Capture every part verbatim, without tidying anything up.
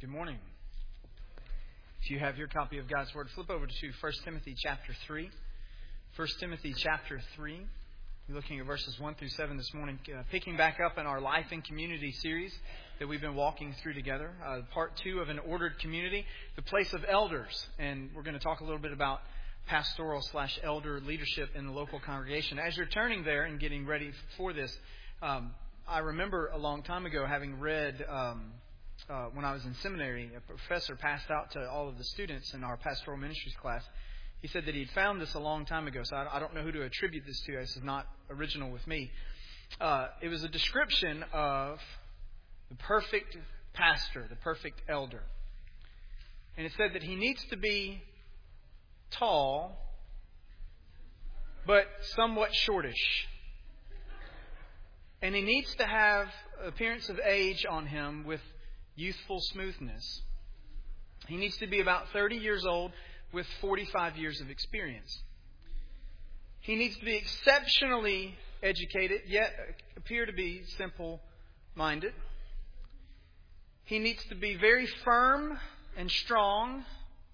Good morning. If you have your copy of God's Word, flip over to First Timothy chapter three. First Timothy chapter three. We're looking at verses one through seven this morning, uh, picking back up in our Life and Community series that we've been walking through together. Uh, part two of an ordered community, the place of elders. And we're going to talk a little bit about pastoral slash elder leadership in the local congregation. As you're turning there and getting ready for this, um, I remember a long time ago having read... Um, Uh, when I was in seminary, a professor passed out to all of the students in our pastoral ministries class. He said that he'd found this a long time ago, so I, I don't know who to attribute this to. This is not original with me. Uh, it was a description of the perfect pastor, the perfect elder. And it said that he needs to be tall, but somewhat shortish. And he needs to have appearance of age on him with youthful smoothness. He needs to be about thirty years old with forty-five years of experience. He needs to be exceptionally educated, yet appear to be simple-minded. He needs to be very firm and strong,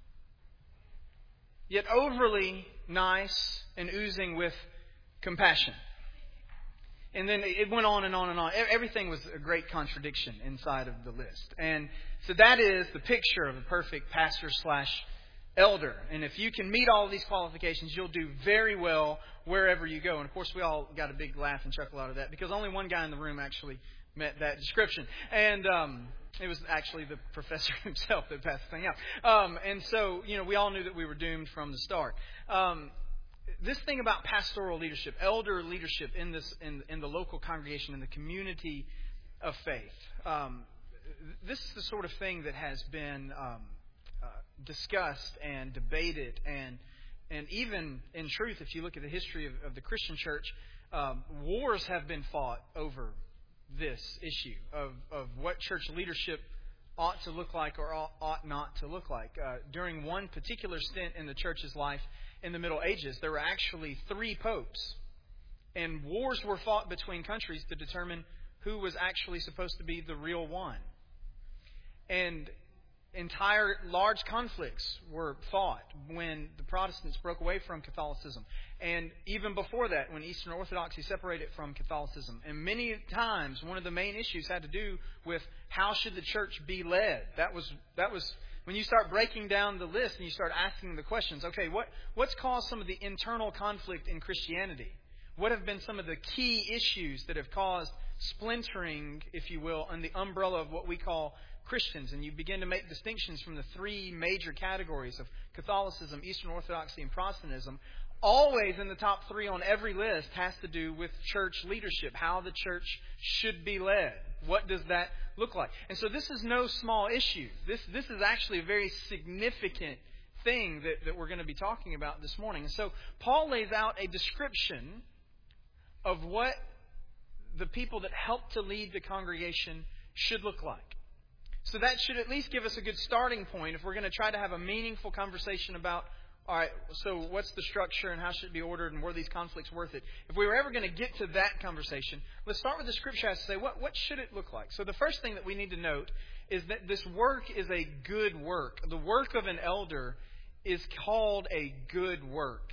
yet overly nice and oozing with compassion. And then it went on and on and on. Everything was a great contradiction inside of the list. And so that is the picture of a perfect pastor slash elder. And if you can meet all of these qualifications, you'll do very well wherever you go. And of course, we all got a big laugh and chuckle out of that because only one guy in the room actually met that description. And um, it was actually the professor himself that passed the thing out. Um, and so, you know, we all knew that we were doomed from the start. Um, This thing about pastoral leadership, elder leadership in this in, in the local congregation, in the community of faith, um, this is the sort of thing that has been um, uh, discussed and debated, and and even in truth, if you look at the history of, of the Christian church, um, wars have been fought over this issue of, of what church leadership ought to look like or ought not to look like. Uh, during one particular stint in the church's life, in the Middle Ages, there were actually three popes. And wars were fought between countries to determine who was actually supposed to be the real one. And entire large conflicts were fought when the Protestants broke away from Catholicism. And even before that, when Eastern Orthodoxy separated from Catholicism. And many times, one of the main issues had to do with how should the church be led. That was that was... When you start breaking down the list and you start asking the questions, okay, what, what's caused some of the internal conflict in Christianity? What have been some of the key issues that have caused splintering, if you will, under the umbrella of what we call Christians? And you begin to make distinctions from the three major categories of Catholicism, Eastern Orthodoxy, and Protestantism. Always in the top three on every list has to do with church leadership, how the church should be led. What does that look like? And so this is no small issue. This this is actually a very significant thing that, that we're going to be talking about this morning. And so Paul lays out a description of what the people that help to lead the congregation should look like. So that should at least give us a good starting point if we're going to try to have a meaningful conversation about, all right, so what's the structure and how should it be ordered and were these conflicts worth it? If we were ever going to get to that conversation, let's start with the scripture has to say, what, what should it look like? So the first thing that we need to note is that this work is a good work. The work of an elder is called a good work.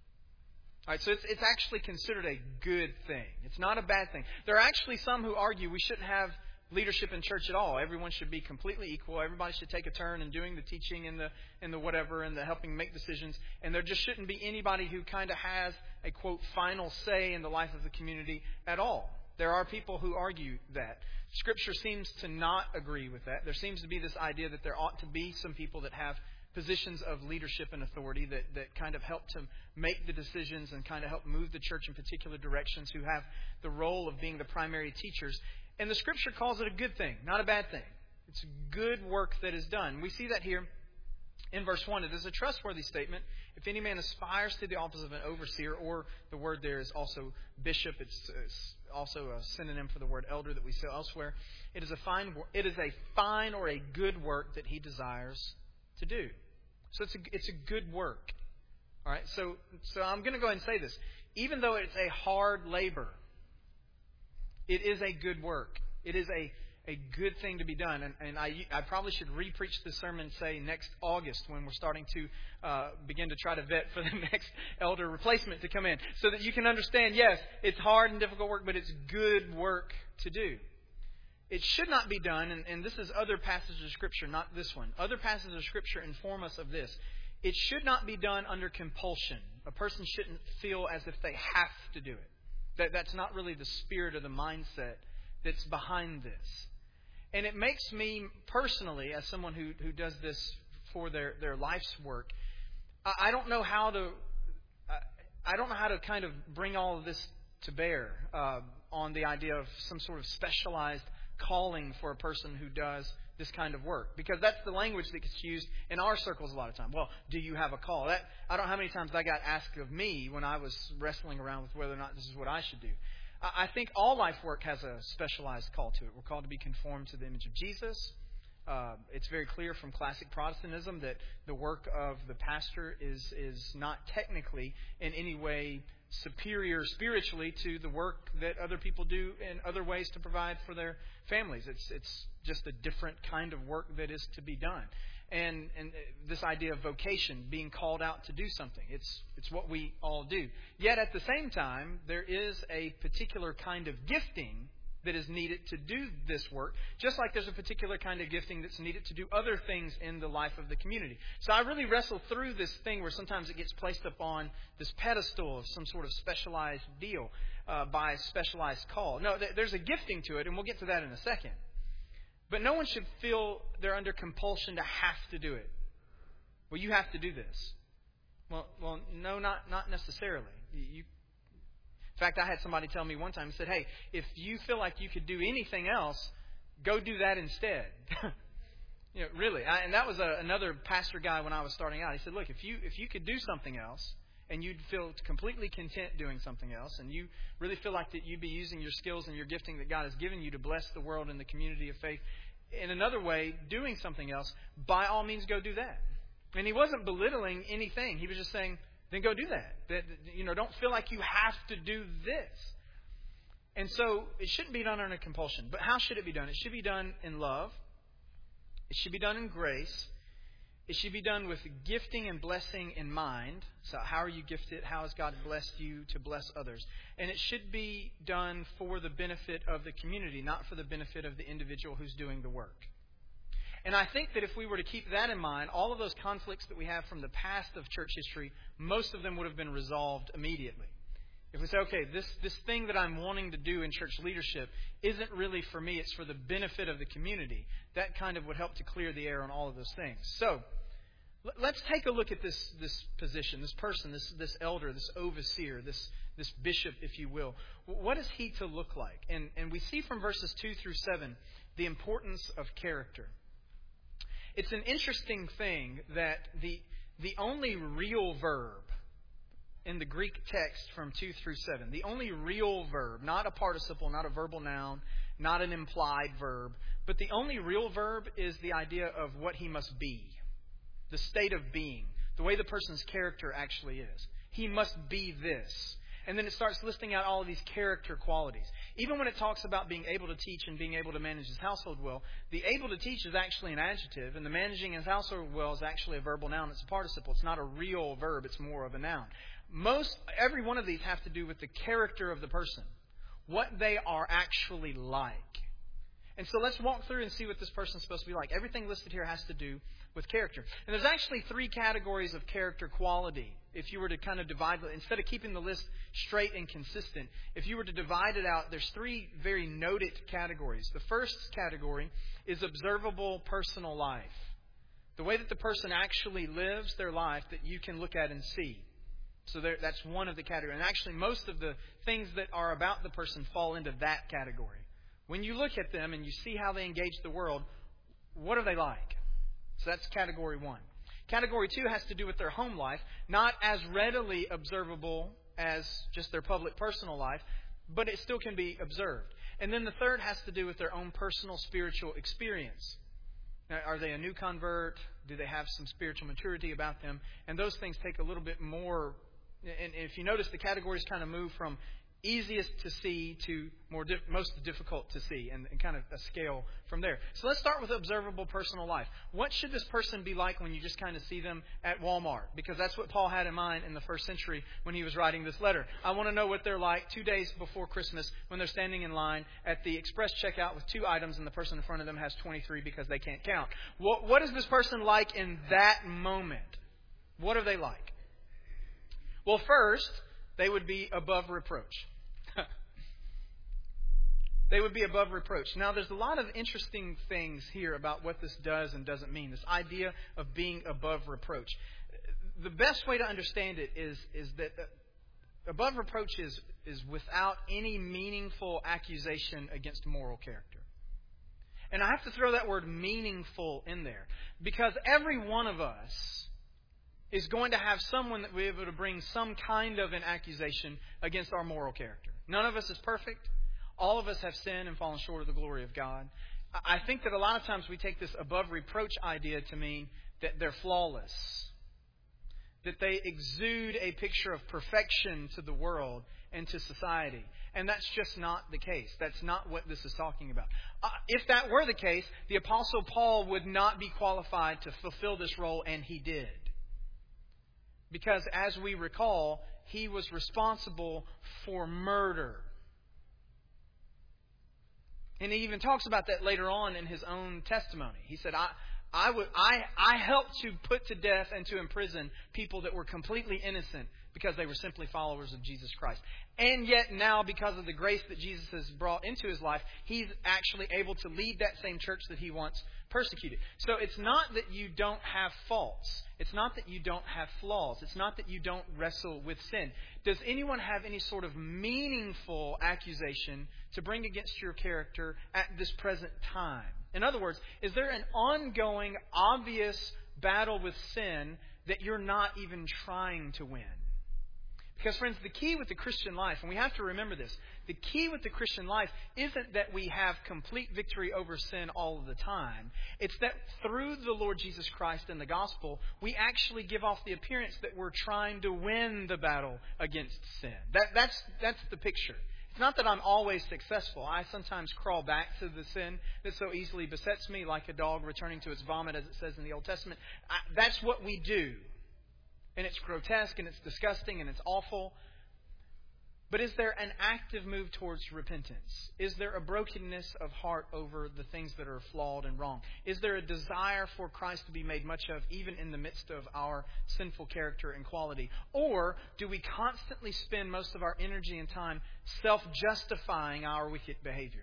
All right, so it's, it's actually considered a good thing. It's not a bad thing. There are actually some who argue we shouldn't have leadership in church at all. Everyone should be completely equal. Everybody should take a turn in doing the teaching and the and the whatever and the helping make decisions. And there just shouldn't be anybody who kind of has a, quote, final say in the life of the community at all. There are people who argue that. Scripture seems to not agree with that. There seems to be this idea that there ought to be some people that have positions of leadership and authority that, that kind of help to make the decisions and kind of help move the church in particular directions, who have the role of being the primary teachers. And the Scripture calls it a good thing, not a bad thing. It's good work that is done. We see that here in verse one. It is a trustworthy statement. If any man aspires to the office of an overseer, or the word there is also bishop, it's, it's also a synonym for the word elder that we see elsewhere. It is a fine, it is a fine or a good work that he desires to do. So it's a, it's a good work. All right. So so I'm going to go ahead and say this. Even though it's a hard labor, it is a good work. It is a a good thing to be done. And, and I, I probably should re-preach this sermon, say, next August when we're starting to uh, begin to try to vet for the next elder replacement to come in. So that you can understand, yes, it's hard and difficult work, but it's good work to do. It should not be done, and, and this is other passages of Scripture, not this one. Other passages of Scripture inform us of this. It should not be done under compulsion. A person shouldn't feel as if they have to do it. That, that's not really the spirit or the mindset that's behind this. And it makes me personally, as someone who, who does this for their, their life's work, I, I don't know how to I, I don't know how to kind of bring all of this to bear uh, on the idea of some sort of specialized calling for a person who does this kind of work, because that's the language that gets used in our circles a lot of time. Well, do you have a call? That I don't know how many times I got asked of me when I was wrestling around with whether or not this is what I should do. I think all life work has a specialized call to it. We're called to be conformed to the image of Jesus. Uh, it's very clear from classic Protestantism that the work of the pastor is is not technically in any way superior spiritually to the work that other people do in other ways to provide for their families. It's it's just a different kind of work that is to be done. And and this idea of vocation, being called out to do something, it's it's what we all do. Yet at the same time, there is a particular kind of gifting that is needed to do this work, just like there's a particular kind of gifting that's needed to do other things in the life of the community. So I really wrestle through this thing where sometimes it gets placed up on this pedestal of some sort of specialized deal uh, by a specialized call. No, th- there's a gifting to it, and we'll get to that in a second. But no one should feel they're under compulsion to have to do it. Well, you have to do this. Well, well, no, not not necessarily. You, in fact, I had somebody tell me one time, he said, hey, if you feel like you could do anything else, go do that instead. you know, really. I, and that was a, another pastor guy when I was starting out. He said, look, if you if you could do something else and you'd feel completely content doing something else, and you really feel like that you'd be using your skills and your gifting that God has given you to bless the world and the community of faith in another way, doing something else, by all means go do that. And he wasn't belittling anything. He was just saying, then go do that. That, you know, don't feel like you have to do this. And so it shouldn't be done under compulsion. But how should it be done? It should be done in love. It should be done in grace. It should be done with gifting and blessing in mind. So how are you gifted? How has God blessed you to bless others? And it should be done for the benefit of the community, not for the benefit of the individual who's doing the work. And I think that if we were to keep that in mind, all of those conflicts that we have from the past of church history, most of them would have been resolved immediately. If we say, okay, this, this thing that I'm wanting to do in church leadership isn't really for me, it's for the benefit of the community, that kind of would help to clear the air on all of those things. So, let's take a look at this, this position, this person, this, this elder, this overseer, this, this bishop, if you will. What is he to look like? And, and we see from verses two through seven the importance of character. It's an interesting thing that the the only real verb in the Greek text from two through seven, the only real verb, not a participle, not a verbal noun, not an implied verb, but the only real verb is the idea of what he must be, the state of being, the way the person's character actually is. He must be this. And then it starts listing out all of these character qualities. Even when it talks about being able to teach and being able to manage his household well, the able to teach is actually an adjective, and the managing his household well is actually a verbal noun. It's a participle. It's not a real verb. It's more of a noun. Most, every one of these have to do with the character of the person, what they are actually like. And so let's walk through and see what this person's supposed to be like. Everything listed here has to do with character. And there's actually three categories of character quality. If you were to kind of divide, instead of keeping the list straight and consistent, if you were to divide it out, there's three very noted categories. The first category is observable personal life. The way that the person actually lives their life that you can look at and see. So there, that's one of the categories. And actually most of the things that are about the person fall into that category. When you look at them and you see how they engage the world, what are they like? So that's category one. Category two has to do with their home life, not as readily observable as just their public personal life, but it still can be observed. And then the third has to do with their own personal spiritual experience. Now, are they a new convert? Do they have some spiritual maturity about them? And those things take a little bit more. And if you notice, the categories kind of move from easiest to see to more dif- most difficult to see, and, and kind of a scale from there. So let's start with observable personal life. What should this person be like when you just kind of see them at Walmart? Because that's what Paul had in mind in the first century when he was writing this letter. I want to know what they're like two days before Christmas when they're standing in line at the express checkout with two items and the person in front of them has twenty-three because they can't count. What, what is this person like in that moment? What are they like? Well, first, they would be above reproach. They would be above reproach. Now, there's a lot of interesting things here about what this does and doesn't mean. This idea of being above reproach. The best way to understand it is, is that above reproach is, is without any meaningful accusation against moral character. And I have to throw that word meaningful in there, because every one of us is going to have someone that we're able to bring some kind of an accusation against our moral character. None of us is perfect. All of us have sinned and fallen short of the glory of God. I think that a lot of times we take this above reproach idea to mean that they're flawless, that they exude a picture of perfection to the world and to society. And that's just not the case. That's not what this is talking about. Uh, if that were the case, the Apostle Paul would not be qualified to fulfill this role, and he did. Because as we recall, he was responsible for murder. And he even talks about that later on in his own testimony. He said, I, I, would, I, I helped to put to death and to imprison people that were completely innocent because they were simply followers of Jesus Christ. And yet now, because of the grace that Jesus has brought into his life, he's actually able to lead that same church that he once persecuted. So it's not that you don't have faults. It's not that you don't have flaws. It's not that you don't wrestle with sin. Does anyone have any sort of meaningful accusation to bring against your character at this present time? In other words, is there an ongoing, obvious battle with sin that you're not even trying to win? Because, friends, the key with the Christian life, and we have to remember this, the key with the Christian life isn't that we have complete victory over sin all of the time. It's that through the Lord Jesus Christ and the gospel, we actually give off the appearance that we're trying to win the battle against sin. That, that's, that's the picture. It's not that I'm always successful. I sometimes crawl back to the sin that so easily besets me, like a dog returning to its vomit, as it says in the Old Testament. I, that's what we do. And it's grotesque, and it's disgusting, and it's awful. But is there an active move towards repentance? Is there a brokenness of heart over the things that are flawed and wrong? Is there a desire for Christ to be made much of, even in the midst of our sinful character and quality? Or do we constantly spend most of our energy and time self-justifying our wicked behavior?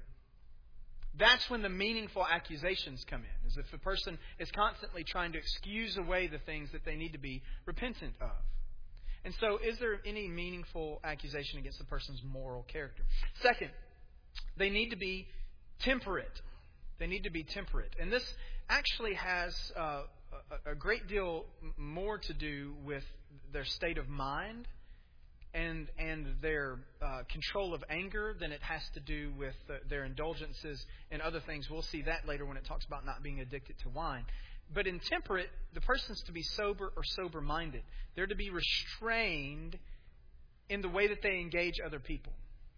That's when the meaningful accusations come in, as if the person is constantly trying to excuse away the things that they need to be repentant of. And so, is there any meaningful accusation against the person's moral character? Second, they need to be temperate. They need to be temperate. And this actually has uh, a, a great deal more to do with their state of mind and and their uh, control of anger than it has to do with uh, their indulgences and other things. We'll see that later when it talks about not being addicted to wine. But in temperate, the person's to be sober or sober-minded. They're to be restrained in the way that they engage other people.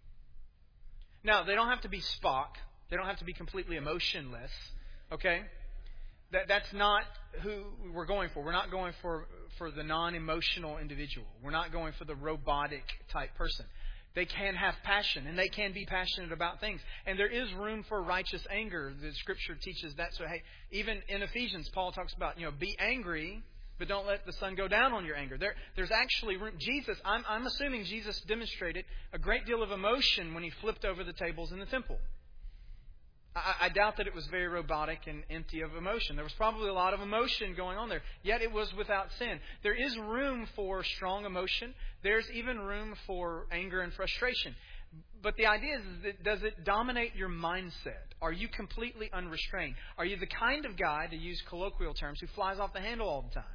Now, they don't have to be Spock. They don't have to be completely emotionless. Okay? That that's not who we're going for. We're not going for, for the non-emotional individual. We're not going for the robotic type person. They can have passion, and they can be passionate about things. And there is room for righteous anger. The Scripture teaches that. So, hey, even in Ephesians, Paul talks about, you know, be angry, but don't let the sun go down on your anger. There, there's actually room. Jesus, I'm, I'm assuming Jesus demonstrated a great deal of emotion when he flipped over the tables in the temple. I, I doubt that it was very robotic and empty of emotion. There was probably a lot of emotion going on there, yet it was without sin. There is room for strong emotion. There's even room for anger and frustration. But the idea is, that does it dominate your mindset? Are you completely unrestrained? Are you the kind of guy, to use colloquial terms, who flies off the handle all the time?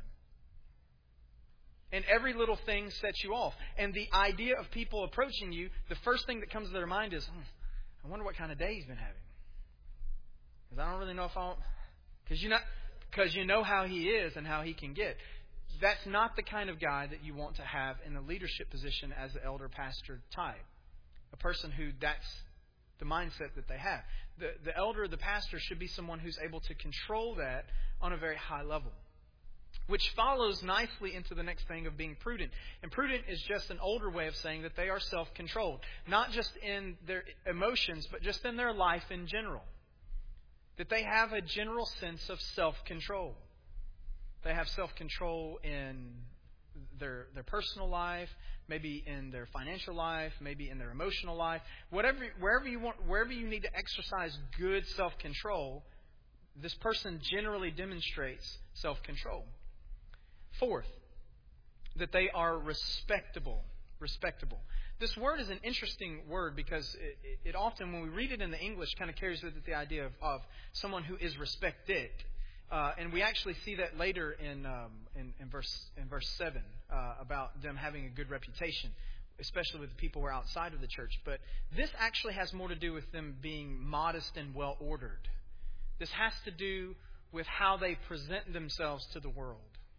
And every little thing sets you off. And the idea of people approaching you, the first thing that comes to their mind is, hmm, I wonder what kind of day he's been having. Because I don't really know if I'll... Because you know, because you know how he is and how he can get. That's not the kind of guy that you want to have in a leadership position as the elder pastor type. A person who that's the mindset that they have. The, the elder, the pastor, should be someone who's able to control that on a very high level. Which follows nicely into the next thing of being prudent. And prudent is just an older way of saying that they are self-controlled. Not just in their emotions, but just in their life in general. That they have a general sense of self-control. They have self-control in their their personal life, maybe in their financial life, maybe in their emotional life. Whatever, wherever you want, wherever you need to exercise good self-control, this person generally demonstrates self-control. Fourth, that they are respectable. Respectable. This word is an interesting word because it, it, it often, when we read it in the English, kind of carries with it the idea of, of someone who is respected. Uh, and we actually see that later in um, in, in verse in verse seven uh, about them having a good reputation, especially with the people who are outside of the church. But this actually has more to do with them being modest and well ordered. This has to do with how they present themselves to the world.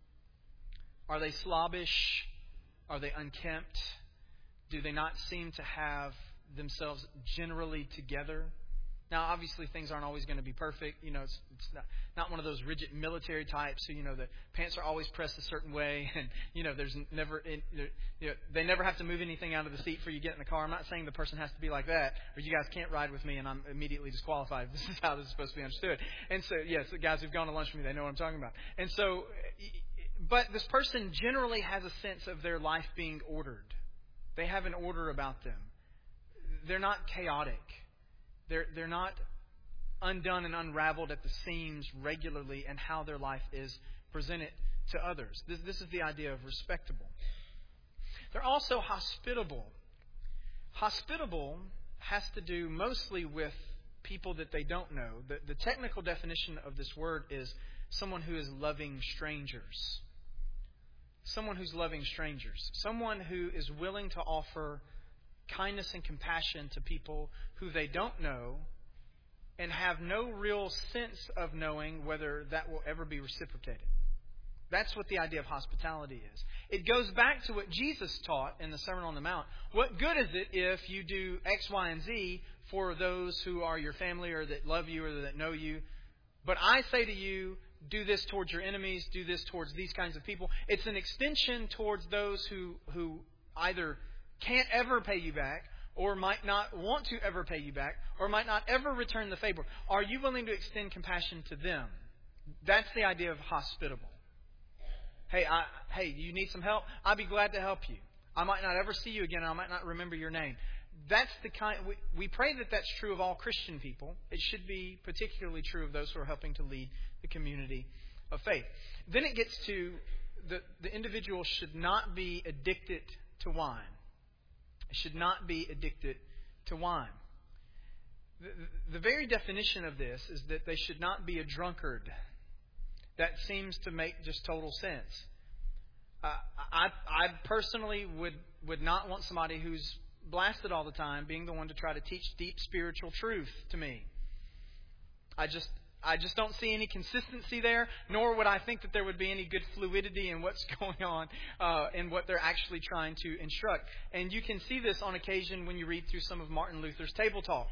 Are they slobbish? Are they unkempt? Do they not seem to have themselves generally together? Now, obviously, things aren't always going to be perfect. You know, it's, it's not, not one of those rigid military types who, you know, the pants are always pressed a certain way. And, you know, there's never, you know, they never have to move anything out of the seat for you to get in the car. I'm not saying the person has to be like that, or you guys can't ride with me and I'm immediately disqualified. This is how this is supposed to be understood. And so, yes, the guys who've gone to lunch with me, they know what I'm talking about. And so, but this person generally has a sense of their life being ordered. They have an order about them. They're not chaotic. They're, they're not undone and unraveled at the seams regularly in how their life is presented to others. This, this is the idea of respectable. They're also hospitable. Hospitable has to do mostly with people that they don't know. The, the technical definition of this word is someone who is loving strangers. Someone who's loving strangers. Someone who is willing to offer kindness and compassion to people who they don't know and have no real sense of knowing whether that will ever be reciprocated. That's what the idea of hospitality is. It goes back to what Jesus taught in the Sermon on the Mount. What good is it if you do X, Y, and Z for those who are your family or that love you or that know you? But I say to you, do this towards your enemies, do this towards these kinds of people. It's an extension towards those who, who either can't ever pay you back or might not want to ever pay you back or might not ever return the favor. Are you willing to extend compassion to them? That's the idea of hospitable. Hey, I, hey, you need some help? I'd be glad to help you. I might not ever see you again. I might not remember your name. That's the kind. We, we pray that that's true of all Christian people. It should be particularly true of those who are helping to lead the community of faith. Then it gets to the, the individual should not be addicted to wine. It should not be addicted to wine. The, the very definition of this is that they should not be a drunkard. That seems to make just total sense. Uh, I, I personally would, would not want somebody who's blasted all the time being the one to try to teach deep spiritual truth to me. I just I just don't see any consistency there, nor would I think that there would be any good fluidity in what's going on uh, in what they're actually trying to instruct. And you can see this on occasion when you read through some of Martin Luther's Table Talk.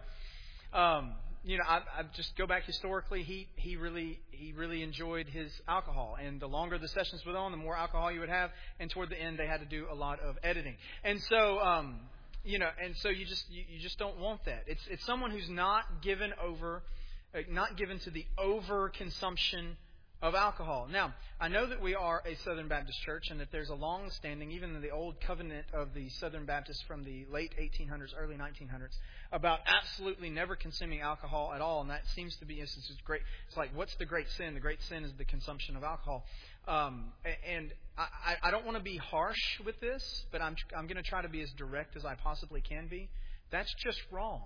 um, you know, I, I just go back historically. He he really he really enjoyed his alcohol, and the longer the sessions went on, the more alcohol you would have. And toward the end, they had to do a lot of editing. And so, um, you know, and so you just you, you just don't want that. It's it's someone who's not given over. Not given to the over-consumption of alcohol. Now, I know that we are a Southern Baptist church and that there's a long-standing, even in the old covenant of the Southern Baptists from the late eighteen hundreds, early nineteen hundreds, about absolutely never consuming alcohol at all. And that seems to be, it's great. It's like, what's the great sin? The great sin is the consumption of alcohol. Um, and I, I don't want to be harsh with this, but I'm, I'm going to try to be as direct as I possibly can be. That's just wrong.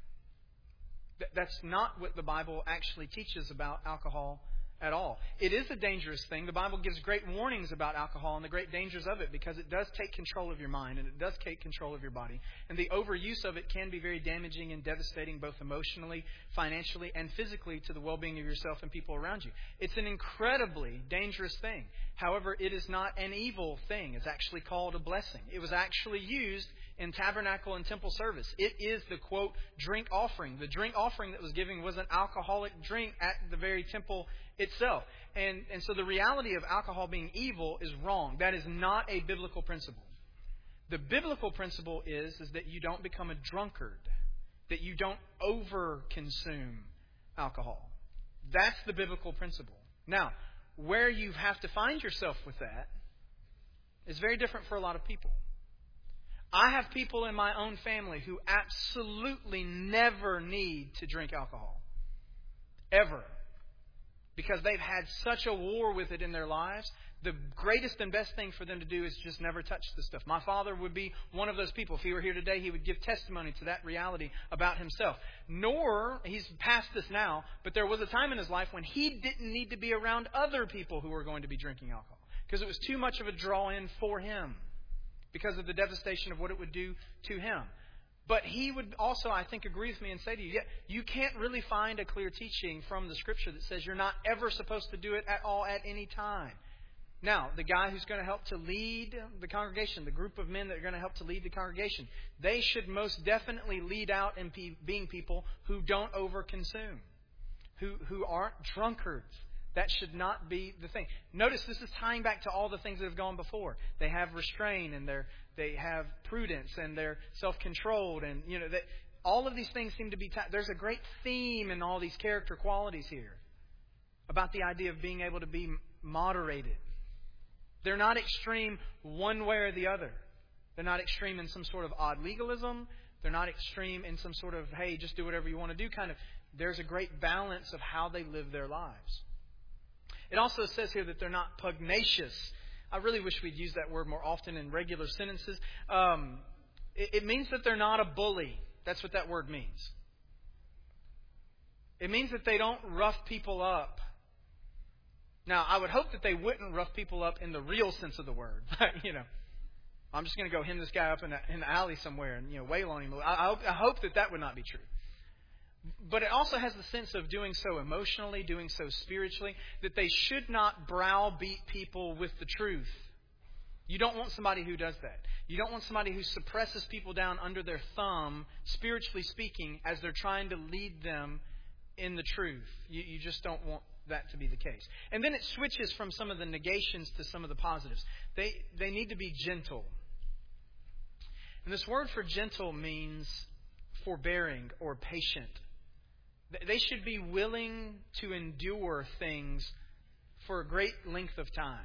That's not what the Bible actually teaches about alcohol at all. It is a dangerous thing. The Bible gives great warnings about alcohol and the great dangers of it because it does take control of your mind and it does take control of your body. And the overuse of it can be very damaging and devastating both emotionally, financially, and physically to the well-being of yourself and people around you. It's an incredibly dangerous thing. However, it is not an evil thing. It's actually called a blessing. It was actually used in tabernacle and temple service. It is the, quote, drink offering. The drink offering that was given was an alcoholic drink at the very temple itself. And, and so the reality of alcohol being evil is wrong. That is not a biblical principle. The biblical principle is, is that you don't become a drunkard, that you don't over-consume alcohol. That's the biblical principle. Now, where you have to find yourself with that is very different for a lot of people. I have people in my own family who absolutely never need to drink alcohol. Ever. Because they've had such a war with it in their lives. The greatest and best thing for them to do is just never touch the stuff. My father would be one of those people. If he were here today, he would give testimony to that reality about himself. Nor, he's past this now, but there was a time in his life when he didn't need to be around other people who were going to be drinking alcohol. Because it was too much of a draw-in for him. Because of the devastation of what it would do to him. But he would also, I think, agree with me and say to you, yeah, you can't really find a clear teaching from the Scripture that says you're not ever supposed to do it at all at any time. Now, the guy who's going to help to lead the congregation, the group of men that are going to help to lead the congregation, they should most definitely lead out in pe- being people who don't overconsume, who, who aren't drunkards. That should not be the thing. Notice this is tying back to all the things that have gone before. They have restraint and they're, they have prudence and they're self-controlled. And, you know, that all of these things seem to be... T- There's a great theme in all these character qualities here about the idea of being able to be moderated. They're not extreme one way or the other. They're not extreme in some sort of odd legalism. They're not extreme in some sort of, hey, just do whatever you want to do kind of. There's a great balance of how they live their lives. It also says here that they're not pugnacious. I really wish we'd use that word more often in regular sentences. Um, it, it means that they're not a bully. That's what that word means. It means that they don't rough people up. Now, I would hope that they wouldn't rough people up in the real sense of the word. you know, I'm just going to go hem this guy up in the, in the alley somewhere and you know wail on him. I, I, hope, I hope that that would not be true. But it also has the sense of doing so emotionally, doing so spiritually, that they should not browbeat people with the truth. You don't want somebody who does that. You don't want somebody who suppresses people down under their thumb, spiritually speaking, as they're trying to lead them in the truth. You, you just don't want that to be the case. And then it switches from some of the negations to some of the positives. They, they need to be gentle. And this word for gentle means forbearing or patient. They should be willing to endure things for a great length of time.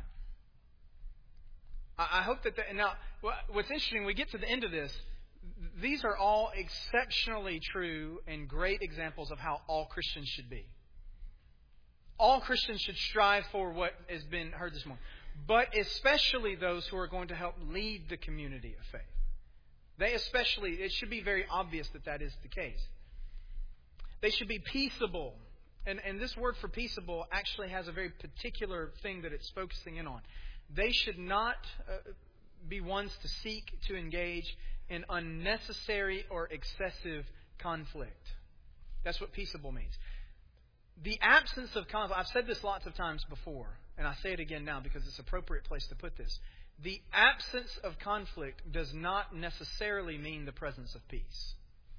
I hope that... The, now, what's interesting, we get to the end of this, these are all exceptionally true and great examples of how all Christians should be. All Christians should strive for what has been heard this morning. But especially those who are going to help lead the community of faith. They especially, it should be very obvious that that is the case. They should be peaceable. And, and this word for peaceable actually has a very particular thing that it's focusing in on. They should not uh, be ones to seek to engage in unnecessary or excessive conflict. That's what peaceable means. The absence of conflict, I've said this lots of times before, and I say it again now because it's an appropriate place to put this. The absence of conflict does not necessarily mean the presence of peace.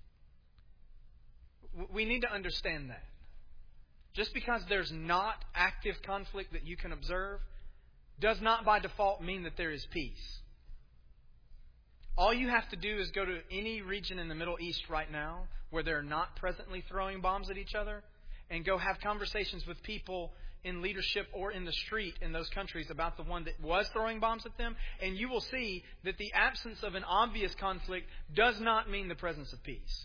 We need to understand that. Just because there's not active conflict that you can observe does not by default mean that there is peace. All you have to do is go to any region in the Middle East right now where they're not presently throwing bombs at each other and go have conversations with people in leadership or in the street in those countries about the one that was throwing bombs at them, and you will see that the absence of an obvious conflict does not mean the presence of peace.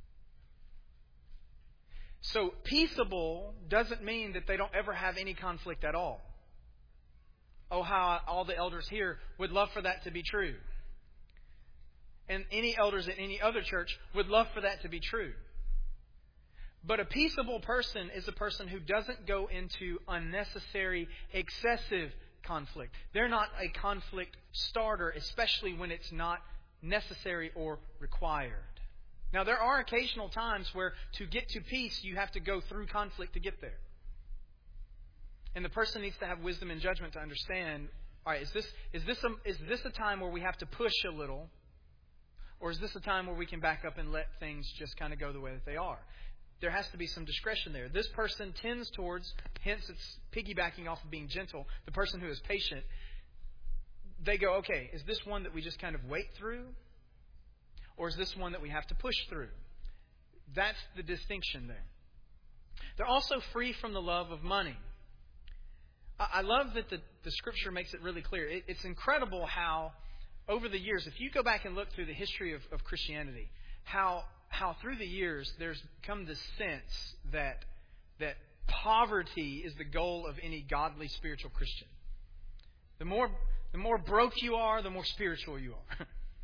So peaceable doesn't mean that they don't ever have any conflict at all. Oh, how all the elders here would love for that to be true. And any elders at any other church would love for that to be true. But a peaceable person is a person who doesn't go into unnecessary, excessive conflict. They're not a conflict starter, especially when it's not necessary or required. Now, there are occasional times where to get to peace, you have to go through conflict to get there. And the person needs to have wisdom and judgment to understand, all right, is this is this a, is this a time where we have to push a little? Or is this a time where we can back up and let things just kind of go the way that they are? There has to be some discretion there. This person tends towards, hence it's piggybacking off of being gentle, the person who is patient. They go, okay, is this one that we just kind of wait through? Or is this one that we have to push through? That's the distinction there. They're also free from the love of money. I love that the, the Scripture makes it really clear. It, it's incredible how, over the years, if you go back and look through the history of, of Christianity, how how through the years there's come this sense that that poverty is the goal of any godly spiritual Christian. The more the more broke you are, the more spiritual you are.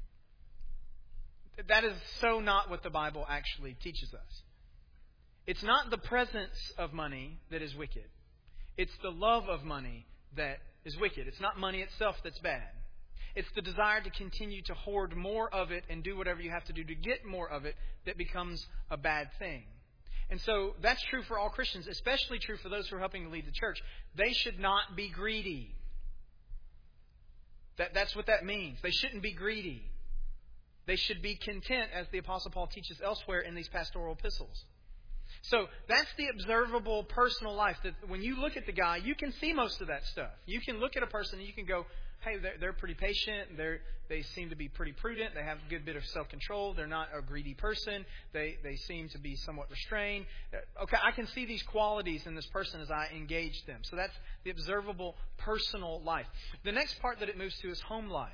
That is so not what the Bible actually teaches us. It's not the presence of money that is wicked. It's the love of money that is wicked. It's not money itself that's bad. It's the desire to continue to hoard more of it and do whatever you have to do to get more of it that becomes a bad thing. And so that's true for all Christians, especially true for those who are helping to lead the church. They should not be greedy. That, that's what that means. They shouldn't be greedy. They should be content, as the Apostle Paul teaches elsewhere in these pastoral epistles. So that's the observable personal life. That when you look at the guy, you can see most of that stuff. You can look at a person and you can go, hey, they're, they're pretty patient. They they seem to be pretty prudent. They have a good bit of self-control. They're not a greedy person. They they seem to be somewhat restrained. Okay, I can see these qualities in this person as I engage them. So that's the observable personal life. The next part that it moves to is home life.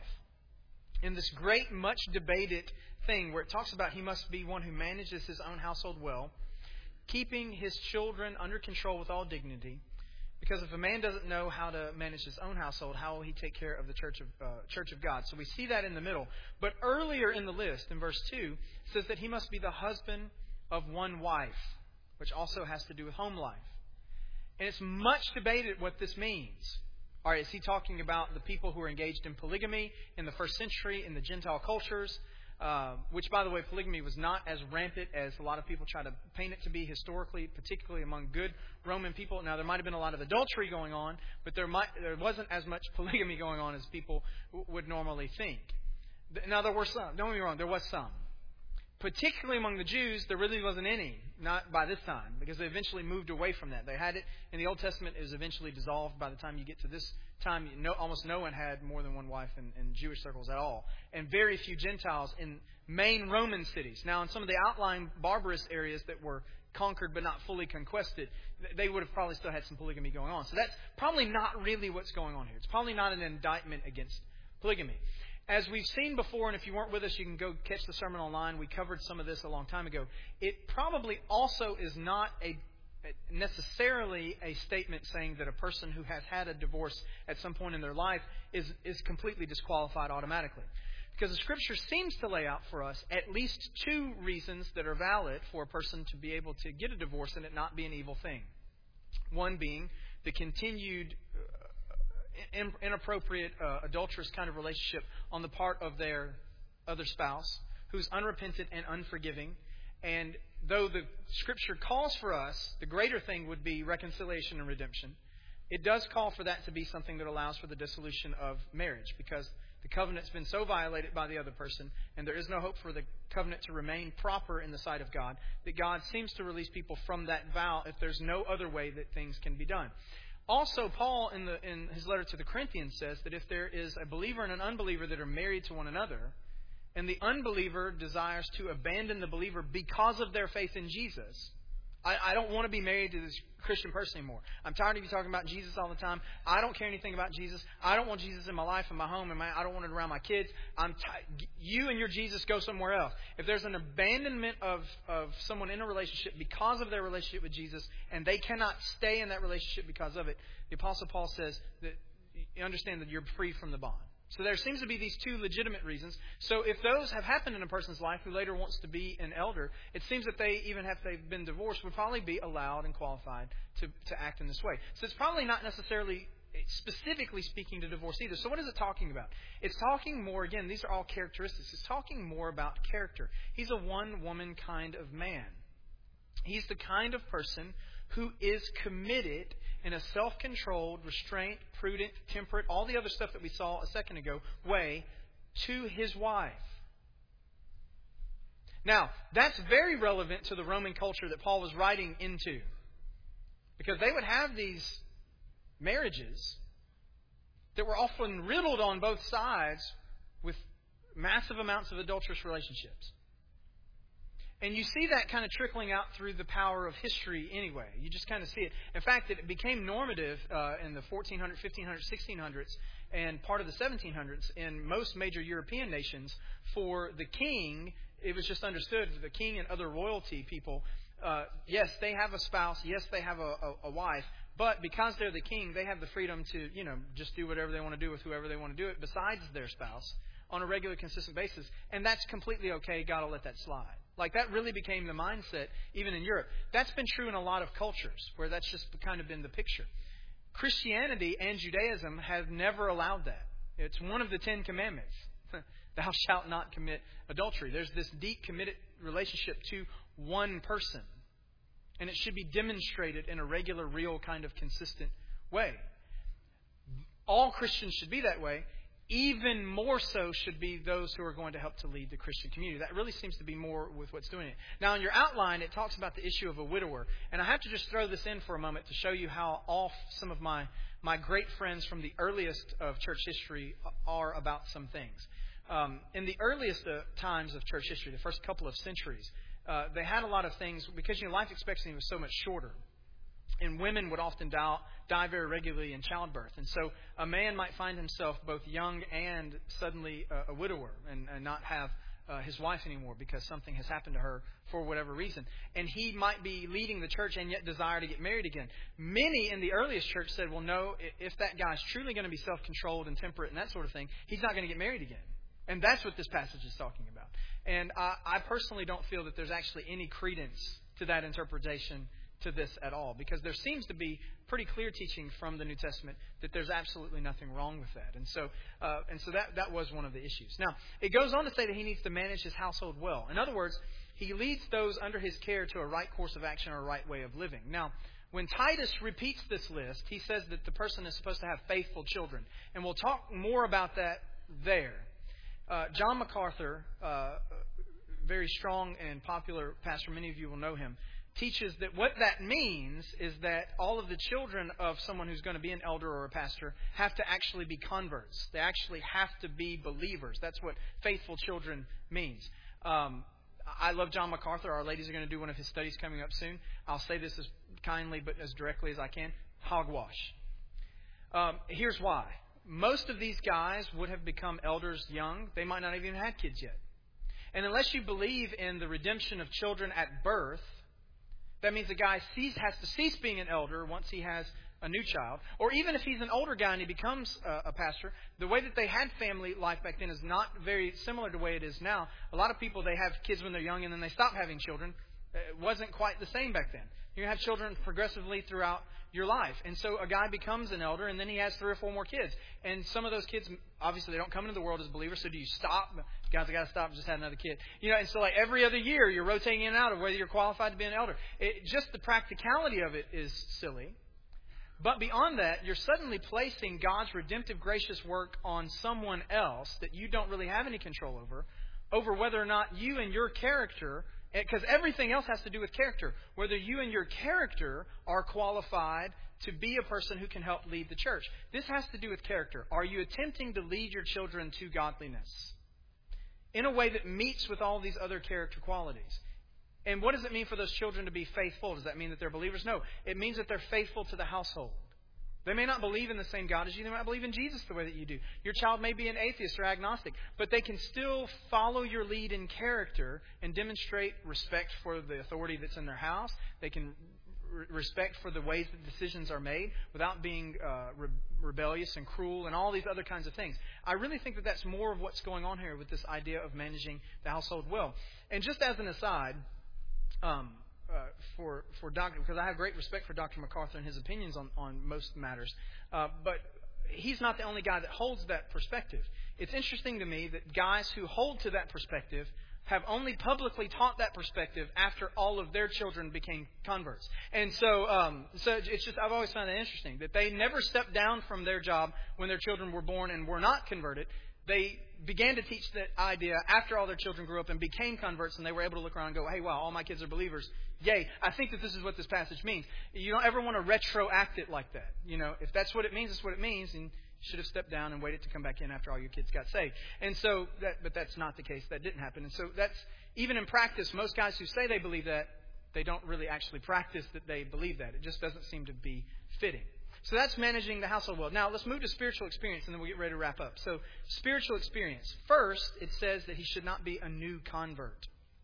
In this great, much debated thing where it talks about he must be one who manages his own household well, keeping his children under control with all dignity. Because if a man doesn't know how to manage his own household, how will he take care of the church of uh, church of God? So we see that in the middle. But earlier in the list, in verse two, it says that he must be the husband of one wife, which also has to do with home life. And it's much debated what this means. All right, is he talking about the people who are engaged in polygamy in the first century in the Gentile cultures? Uh, which, by the way, polygamy was not as rampant as a lot of people try to paint it to be historically, particularly among good Roman people. Now, there might have been a lot of adultery going on, but there might there wasn't as much polygamy going on as people w- would normally think. Now, there were some. Don't get me wrong, there was some. Particularly among the Jews, there really wasn't any, not by this time, because they eventually moved away from that. They had it in the Old Testament. It was eventually dissolved by the time you get to this time. No, almost no one had more than one wife in, in Jewish circles at all. And very few Gentiles in main Roman cities. Now, in some of the outlying barbarous areas that were conquered but not fully conquested, they would have probably still had some polygamy going on. So that's probably not really what's going on here. It's probably not an indictment against polygamy. As we've seen before, and if you weren't with us, you can go catch the sermon online. We covered some of this a long time ago. It probably also is not a necessarily a statement saying that a person who has had a divorce at some point in their life is, is completely disqualified automatically. Because the Scripture seems to lay out for us at least two reasons that are valid for a person to be able to get a divorce and it not be an evil thing. One being the continued inappropriate, uh, adulterous kind of relationship on the part of their other spouse who's unrepentant and unforgiving. And though the Scripture calls for us, the greater thing would be reconciliation and redemption. It does call for that to be something that allows for the dissolution of marriage because the covenant's been so violated by the other person and there is no hope for the covenant to remain proper in the sight of God that God seems to release people from that vow if there's no other way that things can be done. Also, Paul, in, the, in his letter to the Corinthians, says that if there is a believer and an unbeliever that are married to one another, and the unbeliever desires to abandon the believer because of their faith in Jesus, I, I don't want to be married to this Christian person anymore. I'm tired of you talking about Jesus all the time. I don't care anything about Jesus. I don't want Jesus in my life, in my home, and my, I don't want it around my kids. I'm t- you and your Jesus go somewhere else. If there's an abandonment of, of someone in a relationship because of their relationship with Jesus, and they cannot stay in that relationship because of it, the Apostle Paul says that you understand that you're free from the bond. So there seems to be these two legitimate reasons. So if those have happened in a person's life who later wants to be an elder, it seems that they, even if they've been divorced, would probably be allowed and qualified to, to act in this way. So it's probably not necessarily specifically speaking to divorce either. So what is it talking about? It's talking more, again, these are all characteristics. It's talking more about character. He's a one-woman kind of man. He's the kind of person who is committed in a self-controlled, restraint, prudent, temperate, all the other stuff that we saw a second ago, way to his wife. Now, that's very relevant to the Roman culture that Paul was writing into. Because they would have these marriages that were often riddled on both sides with massive amounts of adulterous relationships. And you see that kind of trickling out through the power of history anyway. You just kind of see it. In fact, it became normative uh, in the fourteen hundreds, fifteen hundreds, sixteen hundreds, and part of the seventeen hundreds in most major European nations for the king. It was just understood for the king and other royalty people, uh, yes, they have a spouse. Yes, they have a, a, a wife. But because they're the king, they have the freedom to, you know, just do whatever they want to do with whoever they want to do it besides their spouse on a regular, consistent basis. And that's completely okay. God will let that slide. Like, that really became the mindset even in Europe. That's been true in a lot of cultures where that's just kind of been the picture. Christianity and Judaism have never allowed that. It's one of the Ten Commandments. Thou shalt not commit adultery. There's this deep committed relationship to one person. And it should be demonstrated in a regular, real, kind of consistent way. All Christians should be that way. Even more so should be those who are going to help to lead the Christian community. That really seems to be more with what's doing it. Now, in your outline, it talks about the issue of a widower. And I have to just throw this in for a moment to show you how off some of my, my great friends from the earliest of church history are about some things. Um, in the earliest uh, times of church history, the first couple of centuries, uh, they had a lot of things because, you know, life expectancy was so much shorter. And women would often die, die very regularly in childbirth. And so a man might find himself both young and suddenly a, a widower and, and not have uh, his wife anymore because something has happened to her for whatever reason. And he might be leading the church and yet desire to get married again. Many in the earliest church said, well, no, if that guy's truly going to be self-controlled and temperate and that sort of thing, he's not going to get married again. And that's what this passage is talking about. And I, I personally don't feel that there's actually any credence to that interpretation to this at all, because there seems to be pretty clear teaching from the New Testament that there's absolutely nothing wrong with that. And so uh, and so that, that was one of the issues. Now, it goes on to say that he needs to manage his household well. In other words, he leads those under his care to a right course of action or a right way of living. Now, when Titus repeats this list, he says that the person is supposed to have faithful children. And we'll talk more about that there. Uh, John MacArthur, uh, very strong and popular pastor, many of you will know him, teaches that what that means is that all of the children of someone who's going to be an elder or a pastor have to actually be converts. They actually have to be believers. That's what faithful children means. Um, I love John MacArthur. Our ladies are going to do one of his studies coming up soon. I'll say this as kindly but as directly as I can. Hogwash. Um, here's why. Most of these guys would have become elders young. They might not even have had kids yet. And unless you believe in the redemption of children at birth, that means the guy cease, has to cease being an elder once he has a new child. Or even if he's an older guy and he becomes a, a pastor, the way that they had family life back then is not very similar to the way it is now. A lot of people, they have kids when they're young and then they stop having children. It wasn't quite the same back then. You have children progressively throughout your life. And so a guy becomes an elder and then he has three or four more kids. And some of those kids, obviously, they don't come into the world as believers. So do you stop? Guys, I got to stop and just have another kid. You know, and so like every other year, you're rotating in and out of whether you're qualified to be an elder. It, just the practicality of it is silly. But beyond that, you're suddenly placing God's redemptive, gracious work on someone else that you don't really have any control over, over whether or not you and your character, because everything else has to do with character, whether you and your character are qualified to be a person who can help lead the church. This has to do with character. Are you attempting to lead your children to godliness in a way that meets with all these other character qualities? And what does it mean for those children to be faithful? Does that mean that they're believers? No. It means that they're faithful to the household. They may not believe in the same God as you. They might not believe in Jesus the way that you do. Your child may be an atheist or agnostic, but they can still follow your lead in character and demonstrate respect for the authority that's in their house. They can re- respect for the ways that decisions are made without being uh, re- rebellious and cruel and all these other kinds of things. I really think that that's more of what's going on here with this idea of managing the household well. And just as an aside, um, Uh, for for Doctor because I have great respect for Doctor MacArthur and his opinions on, on most matters. Uh, but he's not the only guy that holds that perspective. It's interesting to me that guys who hold to that perspective have only publicly taught that perspective after all of their children became converts. And so, um, so it's just, I've always found that interesting, that they never stepped down from their job when their children were born and were not converted. They began to teach that idea after all their children grew up and became converts, and they were able to look around and go, hey, wow, all my kids are believers. Yay. I think that this is what this passage means. You don't ever want to retroact it like that. You know, if that's what it means, that's what it means. And you should have stepped down and waited to come back in after all your kids got saved. And so, that, but that's not the case. That didn't happen. And so that's, even in practice, most guys who say they believe that, they don't really actually practice that they believe that. It just doesn't seem to be fitting. So that's managing the household well. Now, let's move to spiritual experience, and then we'll get ready to wrap up. So, spiritual experience. First, it says that he should not be a new convert.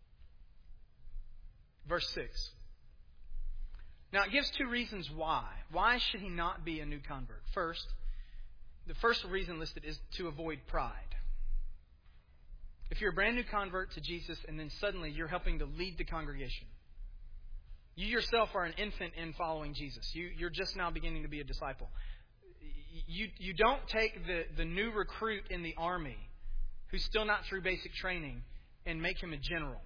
Verse six. Now, it gives two reasons why. Why should he not be a new convert? First, the first reason listed is to avoid pride. If you're a brand new convert to Jesus, and then suddenly you're helping to lead the congregation, you yourself are an infant in following Jesus. You, you're just now beginning to be a disciple. You, you don't take the, the new recruit in the army who's still not through basic training and make him a general.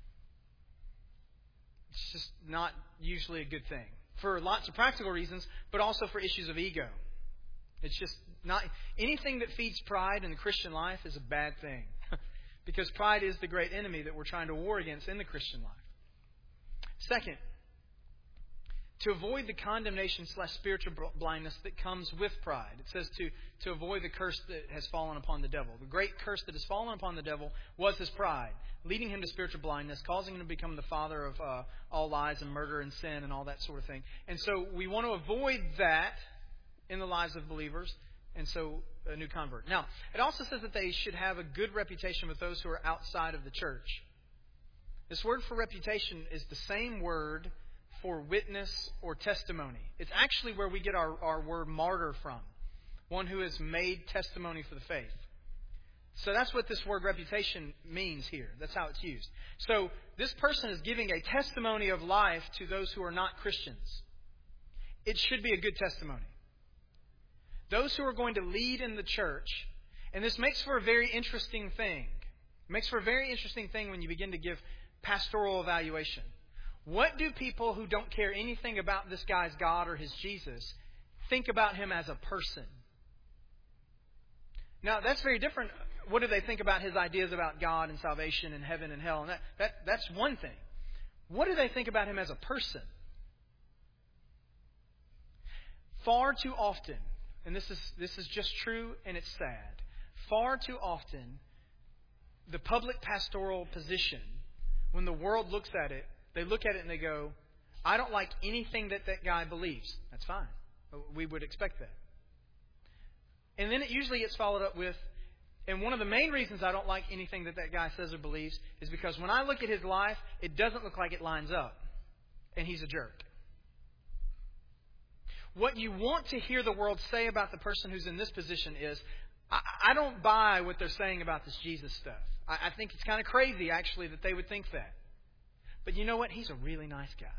It's just not usually a good thing. For lots of practical reasons, but also for issues of ego. It's just not... Anything that feeds pride in the Christian life is a bad thing. Because pride is the great enemy that we're trying to war against in the Christian life. Second, to avoid the condemnation slash spiritual blindness that comes with pride. It says to, to avoid the curse that has fallen upon the devil. The great curse that has fallen upon the devil was his pride, leading him to spiritual blindness, causing him to become the father of uh, all lies and murder and sin and all that sort of thing. And so we want to avoid that in the lives of believers, and so a new convert. Now, it also says that they should have a good reputation with those who are outside of the church. This word for reputation is the same word for witness or testimony. It's actually where we get our, our word martyr from. One who has made testimony for the faith. So that's what this word reputation means here. That's how it's used. So this person is giving a testimony of life to those who are not Christians. It should be a good testimony. Those who are going to lead in the church, and this makes for a very interesting thing. It makes for a very interesting thing when you begin to give pastoral evaluation. What do people who don't care anything about this guy's God or his Jesus think about him as a person? Now, that's very different. What do they think about his ideas about God and salvation and heaven and hell? And that, that that's one thing. What do they think about him as a person? Far too often, and this is this is just true and it's sad, far too often, the public pastoral position, when the world looks at it, they look at it and they go, I don't like anything that that guy believes. That's fine. We would expect that. And then it usually gets followed up with, and one of the main reasons I don't like anything that that guy says or believes is because when I look at his life, it doesn't look like it lines up. And he's a jerk. What you want to hear the world say about the person who's in this position is, I, I don't buy what they're saying about this Jesus stuff. I, I think it's kind of crazy, actually, that they would think that. But you know what? He's a really nice guy.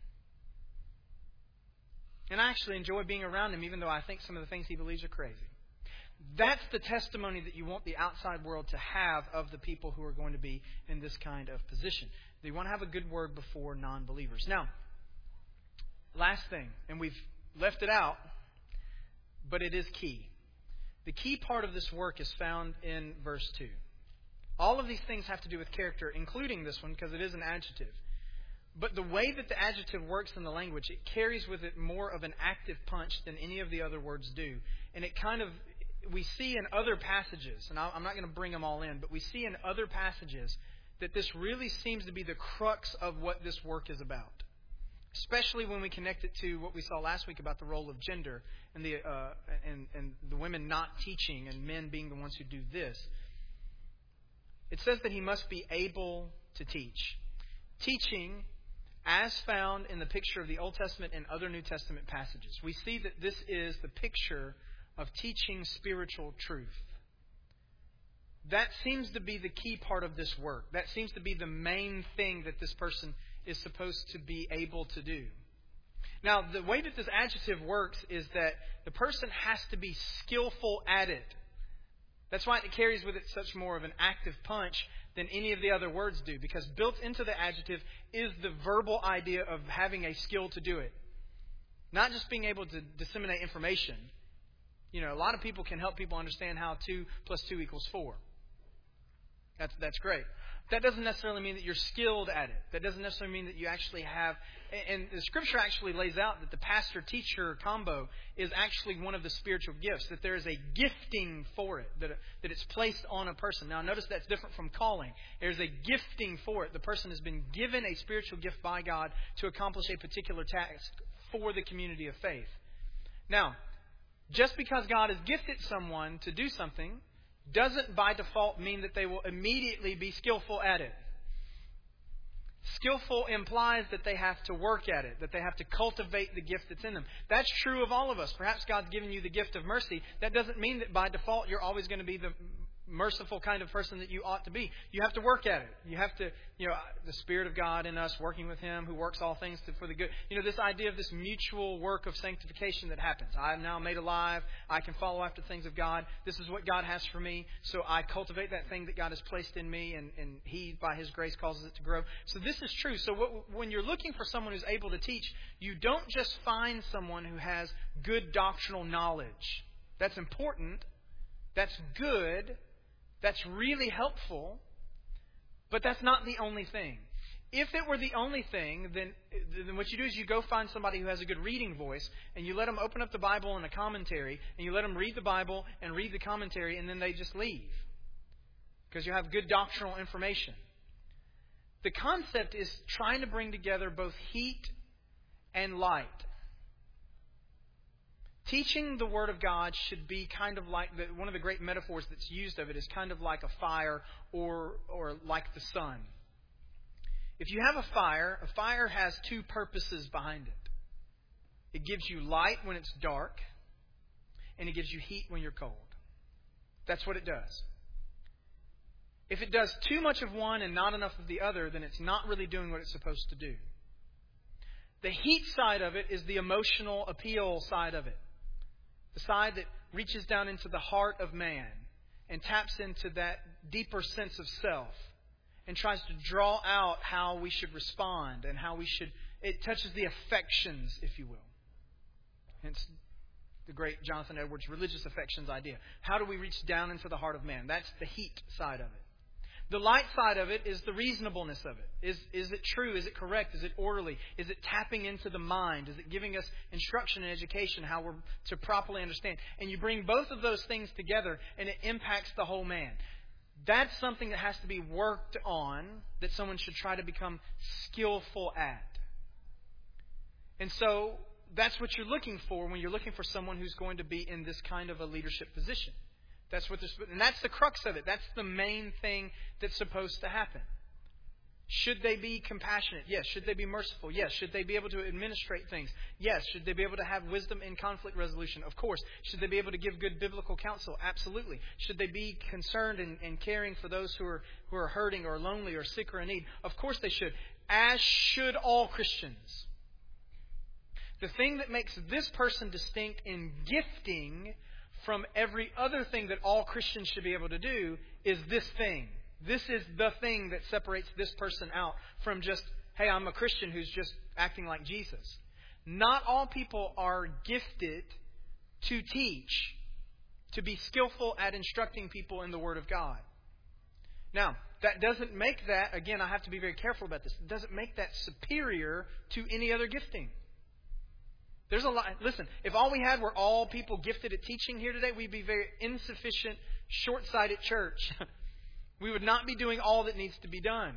And I actually enjoy being around him, even though I think some of the things he believes are crazy. That's the testimony that you want the outside world to have of the people who are going to be in this kind of position. You want to have a good word before non-believers. Now, last thing, and we've left it out, but it is key. The key part of this work is found in verse two. All of these things have to do with character, including this one, because it is an adjective. But the way that the adjective works in the language, it carries with it more of an active punch than any of the other words do. And it kind of, we see in other passages, and I'm not going to bring them all in, but we see in other passages that this really seems to be the crux of what this work is about. Especially when we connect it to what we saw last week about the role of gender and the uh, and, and the women not teaching and men being the ones who do this. It says that he must be able to teach. Teaching, as found in the picture of the Old Testament and other New Testament passages. We see that this is the picture of teaching spiritual truth. That seems to be the key part of this work. That seems to be the main thing that this person is supposed to be able to do. Now, the way that this adjective works is that the person has to be skillful at it. That's why it carries with it such more of an active punch than any of the other words do, because built into the adjective is the verbal idea of having a skill to do it. Not just being able to disseminate information. You know, a lot of people can help people understand how two plus two equals four. That's that's great. That doesn't necessarily mean that you're skilled at it. That doesn't necessarily mean that you actually have... And the Scripture actually lays out that the pastor-teacher combo is actually one of the spiritual gifts, that there is a gifting for it, that, that it's placed on a person. Now, notice that's different from calling. There's a gifting for it. The person has been given a spiritual gift by God to accomplish a particular task for the community of faith. Now, just because God has gifted someone to do something doesn't by default mean that they will immediately be skillful at it. Skillful implies that they have to work at it, that they have to cultivate the gift that's in them. That's true of all of us. Perhaps God's given you the gift of mercy. That doesn't mean that by default you're always going to be the merciful kind of person that you ought to be. You have to work at it. You have to, you know, the Spirit of God in us, working with Him who works all things for the good. You know, this idea of this mutual work of sanctification that happens. I am now made alive. I can follow after things of God. This is what God has for me. So I cultivate that thing that God has placed in me, and, and He, by His grace, causes it to grow. So this is true. So what, when you're looking for someone who's able to teach, you don't just find someone who has good doctrinal knowledge. That's important. That's good. That's really helpful, but that's not the only thing. If it were the only thing, then, then what you do is you go find somebody who has a good reading voice, and you let them open up the Bible and a commentary, and you let them read the Bible and read the commentary, and then they just leave. Because you have good doctrinal information. The concept is trying to bring together both heat and light. Teaching the Word of God should be kind of like, the, one of the great metaphors that's used of it is kind of like a fire or or like the sun. If you have a fire, a fire has two purposes behind it. It gives you light when it's dark, and it gives you heat when you're cold. That's what it does. If it does too much of one and not enough of the other, then it's not really doing what it's supposed to do. The heat side of it is the emotional appeal side of it. The side that reaches down into the heart of man and taps into that deeper sense of self and tries to draw out how we should respond and how we should... It touches the affections, if you will. Hence the great Jonathan Edwards' religious affections idea. How do we reach down into the heart of man? That's the heat side of it. The light side of it is the reasonableness of it. Is, is it true? Is it correct? Is it orderly? Is it tapping into the mind? Is it giving us instruction and education how we're to properly understand? And you bring both of those things together and it impacts the whole man. That's something that has to be worked on, that someone should try to become skillful at. And so that's what you're looking for when you're looking for someone who's going to be in this kind of a leadership position. That's what this, and that's the crux of it. That's the main thing that's supposed to happen. Should they be compassionate? Yes. Should they be merciful? Yes. Should they be able to administrate things? Yes. Should they be able to have wisdom in conflict resolution? Of course. Should they be able to give good biblical counsel? Absolutely. Should they be concerned and, and caring for those who are who are hurting or lonely or sick or in need? Of course they should. As should all Christians. The thing that makes this person distinct in gifting from every other thing that all Christians should be able to do is this thing. This is the thing that separates this person out from just, hey, I'm a Christian who's just acting like Jesus. Not all people are gifted to teach, to be skillful at instructing people in the Word of God. Now, that doesn't make that, again, I have to be very careful about this, it doesn't make that superior to any other gifting. There's a lot. Listen, if all we had were all people gifted at teaching here today, we'd be a very insufficient, short-sighted church. We would not be doing all that needs to be done.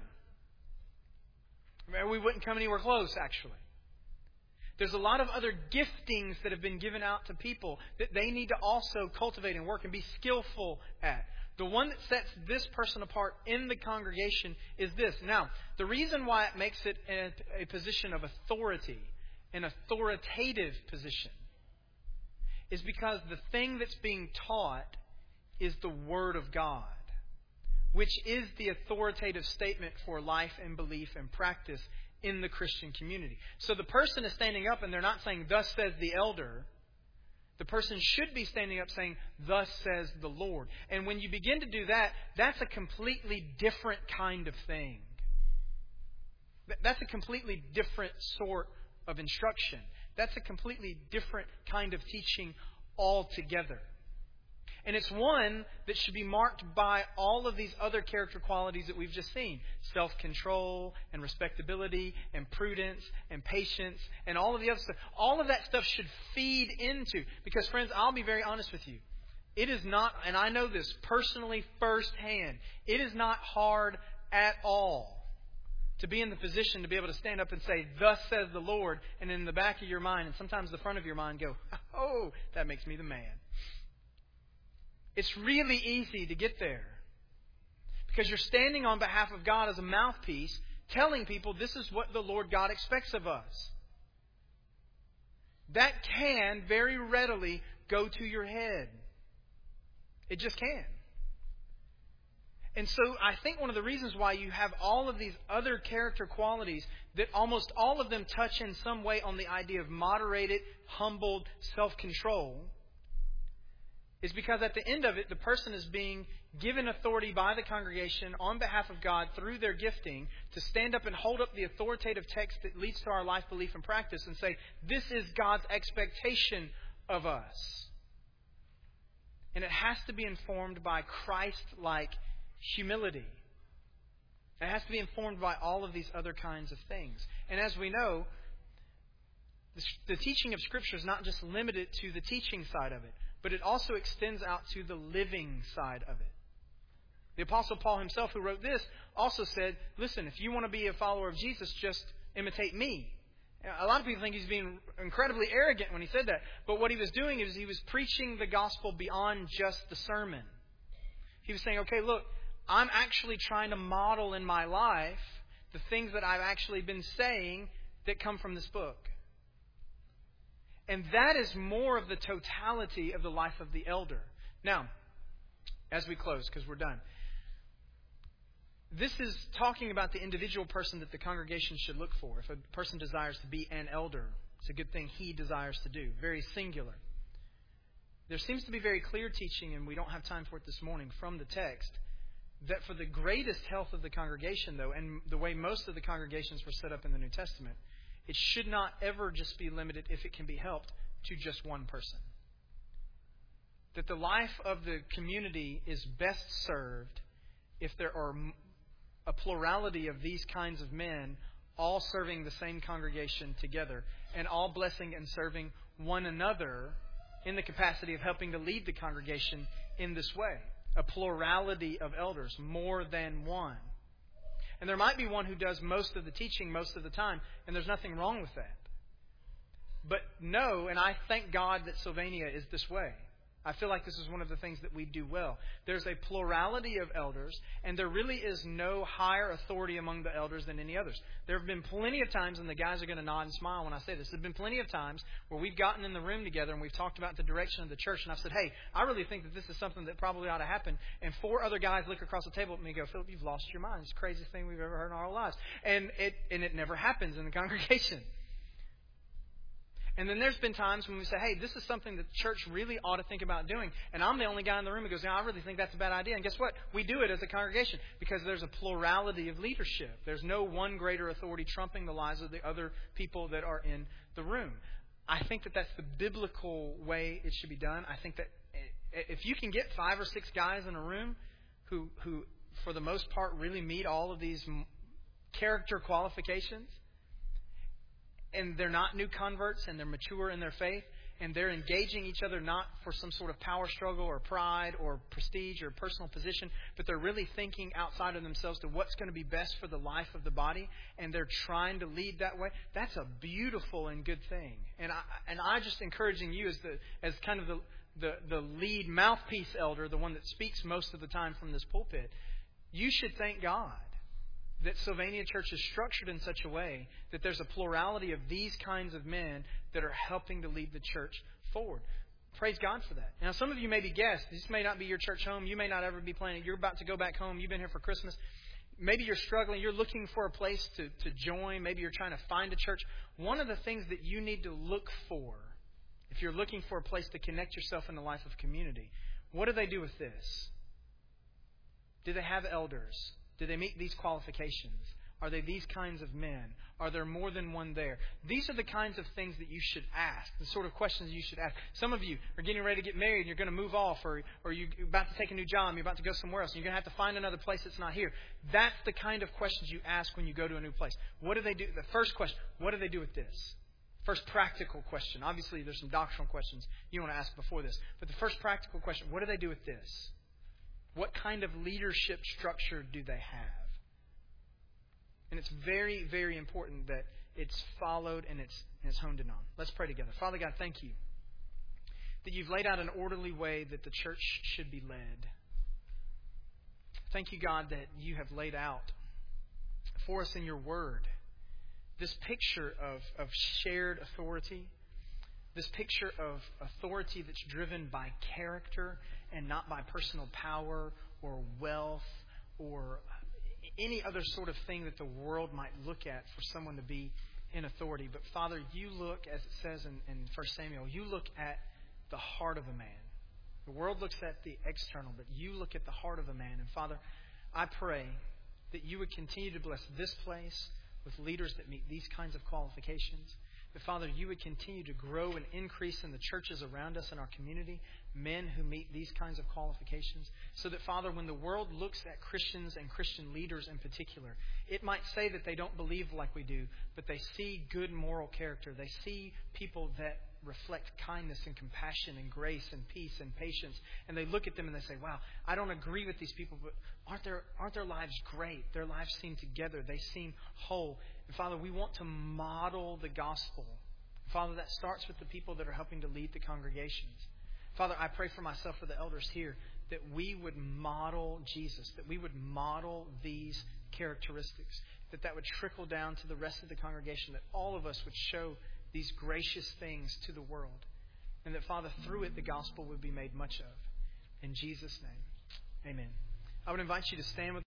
We wouldn't come anywhere close, actually. There's a lot of other giftings that have been given out to people that they need to also cultivate and work and be skillful at. The one that sets this person apart in the congregation is this. Now, the reason why it makes it a, a position of authority, an authoritative position, is because the thing that's being taught is the Word of God, which is the authoritative statement for life and belief and practice in the Christian community. So the person is standing up and they're not saying, thus says the elder. The person should be standing up saying, "Thus says the Lord." And when you begin to do that, that's a completely different kind of thing. That's a completely different sort of instruction. That's a completely different kind of teaching altogether. And it's one that should be marked by all of these other character qualities that we've just seen. Self-control and respectability and prudence and patience and all of the other stuff. All of that stuff should feed into. Because, friends, I'll be very honest with you. It is not, and I know this personally firsthand, it is not hard at all to be in the position to be able to stand up and say, "Thus says the Lord," and in the back of your mind, and sometimes the front of your mind, go, "Oh, that makes me the man." It's really easy to get there because you're standing on behalf of God as a mouthpiece, telling people this is what the Lord God expects of us. That can very readily go to your head. It just can. And so I think one of the reasons why you have all of these other character qualities that almost all of them touch in some way on the idea of moderated, humbled self-control is because at the end of it, the person is being given authority by the congregation on behalf of God through their gifting to stand up and hold up the authoritative text that leads to our life, belief, and practice and say, "This is God's expectation of us." And it has to be informed by Christ-like humility. It has to be informed by all of these other kinds of things. And as we know, the teaching of Scripture is not just limited to the teaching side of it, but it also extends out to the living side of it. The Apostle Paul himself, who wrote this, also said, listen, if you want to be a follower of Jesus, just imitate me. A lot of people think he's being incredibly arrogant when he said that. But what he was doing is he was preaching the gospel beyond just the sermon. He was saying, okay, look, I'm actually trying to model in my life the things that I've actually been saying that come from this book. And that is more of the totality of the life of the elder. Now, as we close, because we're done, this is talking about the individual person that the congregation should look for. If a person desires to be an elder, it's a good thing he desires to do. Very singular. There seems to be very clear teaching, and we don't have time for it this morning, from the text, that for the greatest health of the congregation, though, and the way most of the congregations were set up in the New Testament, it should not ever just be limited, if it can be helped, to just one person. That the life of the community is best served if there are a plurality of these kinds of men all serving the same congregation together and all blessing and serving one another in the capacity of helping to lead the congregation in this way. A plurality of elders, more than one. And there might be one who does most of the teaching most of the time, and there's nothing wrong with that. But no, and I thank God that Sylvania is this way. I feel like this is one of the things that we do well. There's a plurality of elders, and there really is no higher authority among the elders than any others. There have been plenty of times, and the guys are going to nod and smile when I say this, there have been plenty of times where we've gotten in the room together and we've talked about the direction of the church, and I've said, hey, I really think that this is something that probably ought to happen. And four other guys look across the table at me and go, Philip, you've lost your mind. It's the craziest thing we've ever heard in our lives. And it, and it never happens in the congregation. And then there's been times when we say, hey, this is something that the church really ought to think about doing. And I'm the only guy in the room who goes, no, I really think that's a bad idea. And guess what? We do it as a congregation because there's a plurality of leadership. There's no one greater authority trumping the lives of the other people that are in the room. I think that that's the biblical way it should be done. I think that if you can get five or six guys in a room who, who for the most part, really meet all of these character qualifications, and they're not new converts, and they're mature in their faith, and they're engaging each other not for some sort of power struggle or pride or prestige or personal position, but they're really thinking outside of themselves to what's going to be best for the life of the body, and they're trying to lead that way. That's a beautiful and good thing. And I and I just encouraging you as the as kind of the the, the lead mouthpiece elder, the one that speaks most of the time from this pulpit, you should thank God that Sylvania Church is structured in such a way that there's a plurality of these kinds of men that are helping to lead the church forward. Praise God for that. Now, some of you may be guests. This may not be your church home. You may not ever be planning. You're about to go back home. You've been here for Christmas. Maybe you're struggling. You're looking for a place to, to join. Maybe you're trying to find a church. One of the things that you need to look for, if if you're looking for a place to connect yourself in the life of community, what do they do with this? Do they have elders? Do they meet these qualifications? Are they these kinds of men? Are there more than one there? These are the kinds of things that you should ask, the sort of questions you should ask. Some of you are getting ready to get married and you're going to move off, or, or you're about to take a new job and you're about to go somewhere else and you're going to have to find another place that's not here. That's the kind of questions you ask when you go to a new place. What do they do? The first question, what do they do with this? First practical question. Obviously, there's some doctrinal questions you want to ask before this. But the first practical question, what do they do with this? What kind of leadership structure do they have? And it's very, very important that it's followed and it's, and it's honed in on. Let's pray together. Father God, thank you that you've laid out an orderly way that the church should be led. Thank you, God, that you have laid out for us in your word this picture of, of shared authority, this picture of authority that's driven by character and not by personal power or wealth or any other sort of thing that the world might look at for someone to be in authority. But Father, you look, as it says in, in First Samuel, you look at the heart of a man. The world looks at the external, but you look at the heart of a man. And Father, I pray that you would continue to bless this place with leaders that meet these kinds of qualifications. That, Father, you would continue to grow and increase in the churches around us in our community, men who meet these kinds of qualifications. So that, Father, when the world looks at Christians and Christian leaders in particular, it might say that they don't believe like we do, but they see good moral character. They see people that reflect kindness and compassion and grace and peace and patience. And they look at them and they say, wow, I don't agree with these people, but aren't their, aren't their lives great? Their lives seem together. They seem whole. And Father, we want to model the gospel. Father, that starts with the people that are helping to lead the congregations. Father, I pray for myself, for the elders here, that we would model Jesus, that we would model these characteristics, that that would trickle down to the rest of the congregation, that all of us would show these gracious things to the world. And that, Father, through it, the gospel would be made much of. In Jesus' name, amen. I would invite you to stand with